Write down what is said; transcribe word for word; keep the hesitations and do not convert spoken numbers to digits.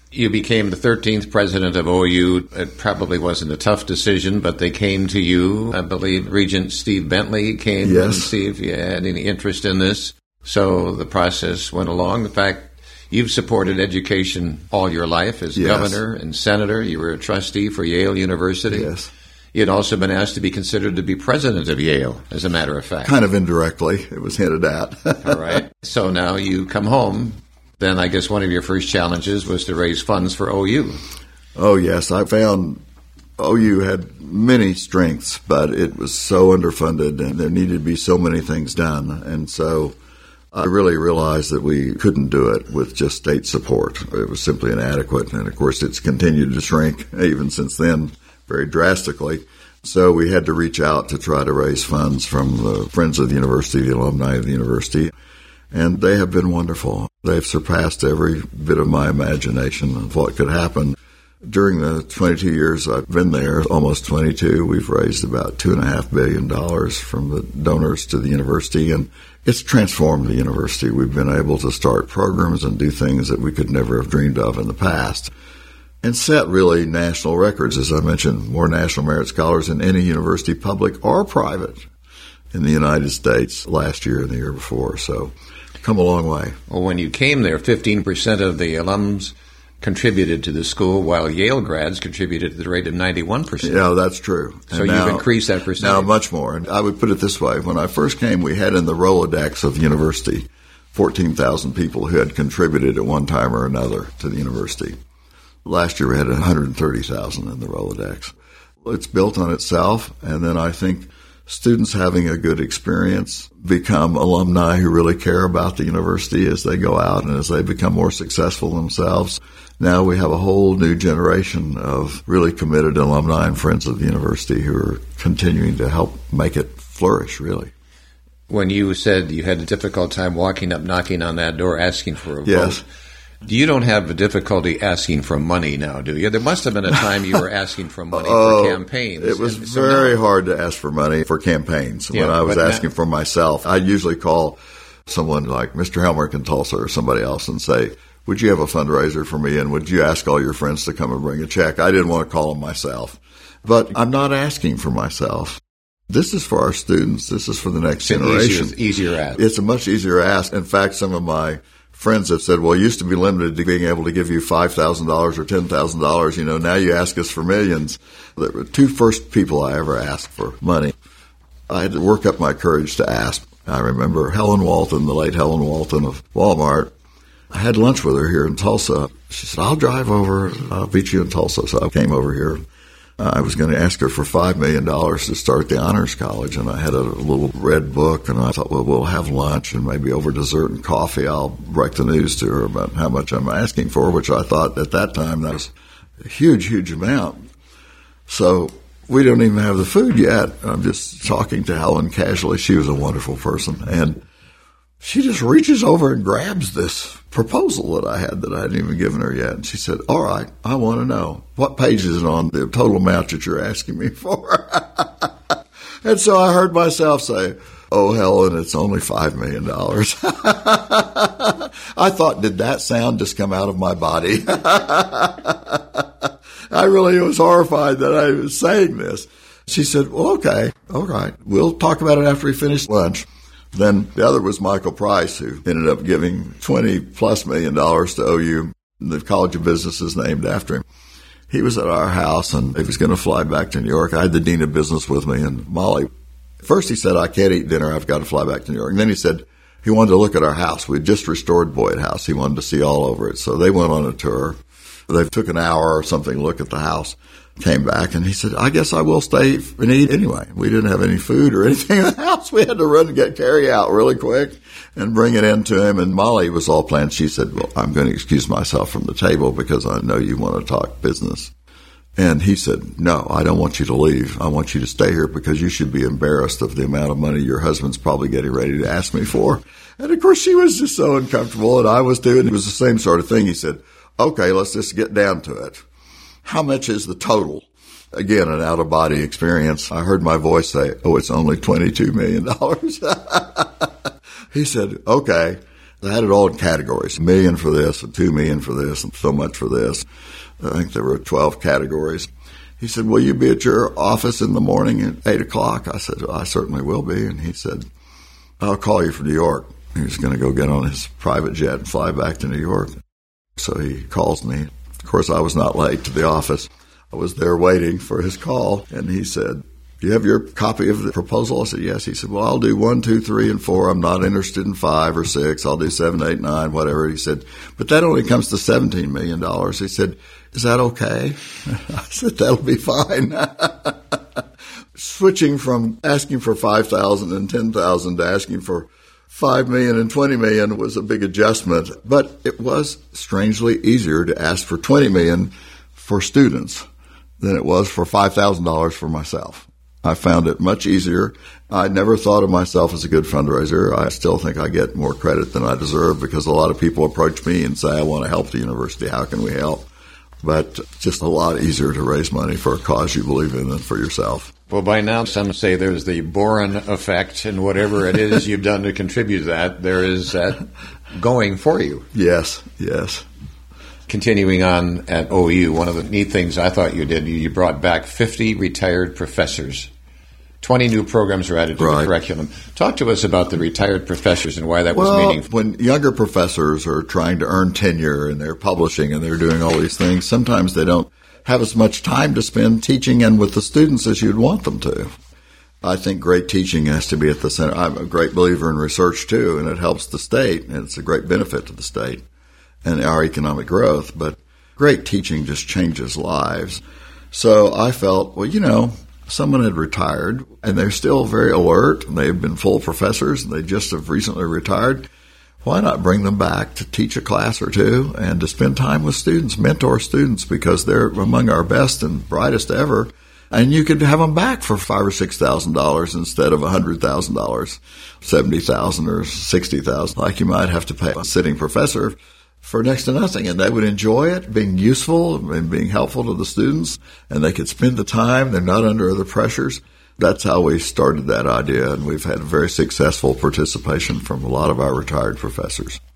You became the thirteenth president of O U. It probably wasn't a tough decision, but they came to you. I believe Regent Steve Bentley came yes. and see if you had any interest in this. So the process went along. In fact, you've supported education all your life as yes. governor and senator. You were a trustee for Yale University. Yes. You'd also been asked to be considered to be president of Yale, as a matter of fact. Kind of indirectly. It was hinted at. All right. So now you come home. Then I guess one of your first challenges was to raise funds for O U. Oh, yes. I found O U had many strengths, but it was so underfunded and there needed to be so many things done. And so I really realized that we couldn't do it with just state support. It was simply inadequate. And, of course, it's continued to shrink even since then very drastically. So we had to reach out to try to raise funds from the friends of the university, the alumni of the university. And they have been wonderful. They've surpassed every bit of my imagination of what could happen. During the twenty-two years I've been there, almost twenty-two, we've raised about two and a half billion dollars from the donors to the university, and it's transformed the university. We've been able to start programs and do things that we could never have dreamed of in the past, and set really national records. As I mentioned, more National Merit Scholars than any university, public or private, in the United States last year and the year before. So come a long way. Well, when you came there, fifteen percent of the alums contributed to the school, while Yale grads contributed at the rate of ninety-one percent. Yeah, that's true. So and you've now, increased that percentage. Now much more. And I would put it this way. When I first came, we had in the Rolodex of the university fourteen thousand people who had contributed at one time or another to the university. Last year we had one hundred thirty thousand in the Rolodex. It's built on itself, and then I think students having a good experience become alumni who really care about the university as they go out and as they become more successful themselves. Now we have a whole new generation of really committed alumni and friends of the university who are continuing to help make it flourish, really. When you said you had a difficult time walking up, knocking on that door, asking for a yes. vote, you don't have a difficulty asking for money now, do you? There must have been a time you were asking for money oh, for campaigns. It was so very now, hard to ask for money for campaigns. Yeah, when I was asking now, for myself, I usually call someone like Mister Helmerich in Tulsa or somebody else and say, would you have a fundraiser for me, and would you ask all your friends to come and bring a check? I didn't want to call them myself. But I'm not asking for myself. This is for our students. This is for the next generation. Easier, easier ask. It's a much easier ask. In fact, some of my friends have said, well, it used to be limited to being able to give you five thousand dollars or ten thousand dollars. You know, now you ask us for millions. The were two first people I ever asked for money. I had to work up my courage to ask. I remember Helen Walton, the late Helen Walton of Walmart. I had lunch with her here in Tulsa. She said, I'll drive over. I'll meet you in Tulsa. So I came over here. Uh, I was going to ask her for five million dollars to start the Honors College, and I had a little red book, and I thought, well, we'll have lunch, and maybe over dessert and coffee, I'll break the news to her about how much I'm asking for, which I thought at that time that was a huge, huge amount. So we don't even have the food yet. I'm just talking to Helen casually. She was a wonderful person, and she just reaches over and grabs this proposal that I had that I hadn't even given her yet. And she said, all right, I want to know, what page is it on, the total amount that you're asking me for? And so I heard myself say, oh, Helen, it's only five million dollars. I thought, did that sound just come out of my body? I really was horrified that I was saying this. She said, well, okay, all right. We'll talk about it after we finish lunch. Then the other was Michael Price, who ended up giving twenty plus million dollars to O U. The College of Business is named after him. He was at our house, and he was going to fly back to New York. I had the Dean of Business with me and Molly. First he said, I can't eat dinner. I've got to fly back to New York. And then he said he wanted to look at our house. We had just restored Boyd House. He wanted to see all over it. So they went on a tour. They took an hour or something to look at the house. Came back, and he said, I guess I will stay and eat anyway. We didn't have any food or anything in the house. We had to run and get carry out really quick and bring it in to him. And Molly was all planned. She said, well, I'm going to excuse myself from the table because I know you want to talk business. And he said, no, I don't want you to leave. I want you to stay here because you should be embarrassed of the amount of money your husband's probably getting ready to ask me for. And, of course, she was just so uncomfortable, and I was too. And it was the same sort of thing. He said, okay, let's just get down to it. How much is the total? Again, an out-of-body experience. I heard my voice say, oh, it's only twenty-two million dollars. He said, okay. I had it all in categories, a million for this, and two million for this, and so much for this. I think there were twelve categories. He said, will you be at your office in the morning at eight o'clock? I said, well, I certainly will be. And he said, I'll call you from New York. He was going to go get on his private jet and fly back to New York. So he calls me. Of course, I was not late to the office. I was there waiting for his call. And he said, do you have your copy of the proposal? I said, yes. He said, well, I'll do one, two, three, and four. I'm not interested in five or six. I'll do seven, eight, nine, whatever. He said, but that only comes to seventeen million dollars. He said, is that okay? I said, that'll be fine. Switching from asking for five thousand dollars and ten thousand dollars to asking for five million dollars and twenty million dollars was a big adjustment. But it was strangely easier to ask for twenty million dollars for students than it was for five thousand dollars for myself. I found it much easier. I never thought of myself as a good fundraiser. I still think I get more credit than I deserve because a lot of people approach me and say, I want to help the university. How can we help? But it's just a lot easier to raise money for a cause you believe in than for yourself. Well, by now, some say there's the Boren effect, and whatever it is you've done to contribute to that, there is that going for you. Yes, yes. Continuing on at O U, one of the neat things I thought you did, you brought back fifty retired professors. twenty new programs were added to right. the curriculum. Talk to us about the retired professors and why that well, was meaningful. When younger professors are trying to earn tenure and they're publishing and they're doing all these things, sometimes they don't have as much time to spend teaching and with the students as you'd want them to. I think great teaching has to be at the center. I'm a great believer in research, too, and it helps the state, and it's a great benefit to the state and our economic growth. But great teaching just changes lives. So I felt, well, you know, someone had retired, and they're still very alert, and they've been full professors, and they just have recently retired. Why not bring them back to teach a class or two and to spend time with students, mentor students, because they're among our best and brightest ever. And you could have them back for five or six thousand dollars instead of a hundred thousand dollars, seventy thousand or sixty thousand, like you might have to pay a sitting professor for next to nothing. And they would enjoy it, being useful and being helpful to the students, and they could spend the time. They're not under other pressures. That's how we started that idea, and we've had very successful participation from a lot of our retired professors.